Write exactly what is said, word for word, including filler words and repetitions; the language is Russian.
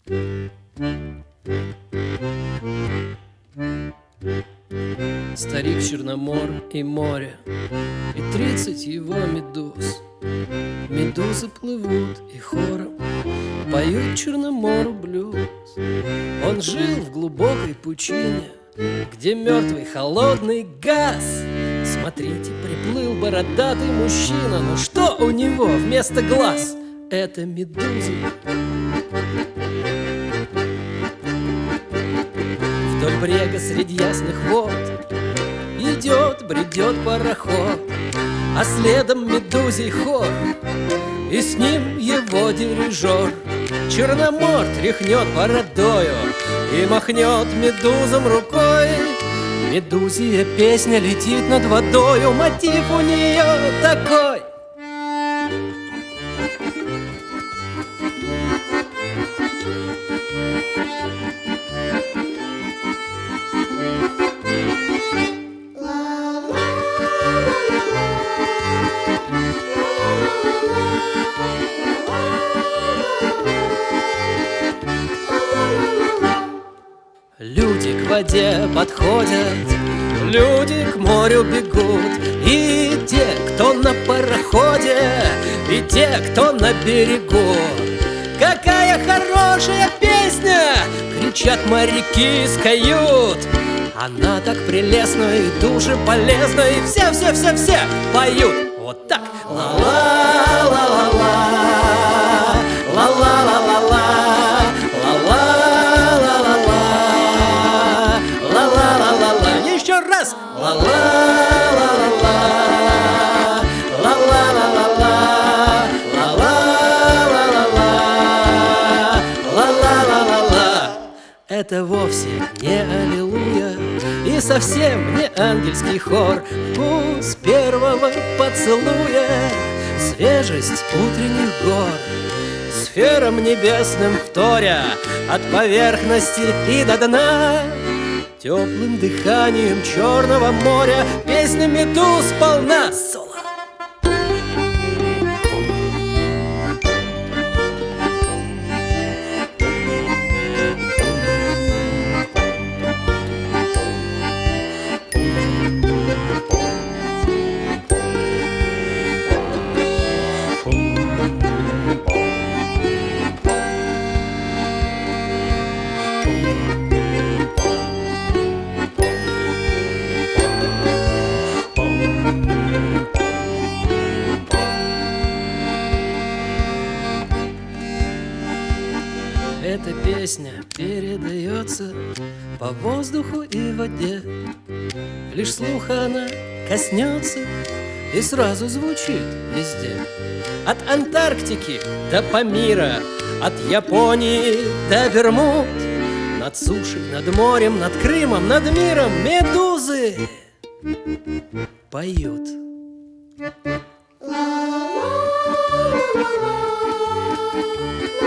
Старик Черномор и море, и тридцать его медуз. Медузы плывут и хором поют Черномору блюз. Он жил в глубокой пучине, где мертвый холодный газ. Смотрите, приплыл бородатый мужчина, но что у него вместо глаз? Это медузы. Вдоль брега среди ясных вод идет, бредет пароход, а следом медузий хор, и с ним его дирижер. Черномор тряхнет бородою и махнет медузам рукой. Медузья песня летит над водою, мотив у нее такой. Люди к воде подходят, люди к морю бегут, и те, кто на пароходе, и те, кто на берегу. Какая хорошая песня! Кричат моряки из кают. Она так прелестна и душеполезна, и все-все-все-все поют. Вот так. Ла-ла-ла-ла-ла, ла-ла-ла-ла-ла, еще раз! Ла-ла-ла-ла-ла, ла-ла-ла-ла-ла, ла-ла-ла-ла-ла, ла-ла-ла-ла-ла. Это вовсе не аллилуйя и совсем не ангельский хор. Вкус первого поцелуя, свежесть утренних гор, сферам небесным вторя, от поверхности и до дна. Теплым дыханием Черного моря песня медуз полна. Соло. Эта песня передается по воздуху и воде. Лишь слуха она коснется и сразу звучит везде. От Антарктики до Памира, от Японии до Бермуд, над сушей, над морем, над Крымом, над миром медузы поют. La la la la la la.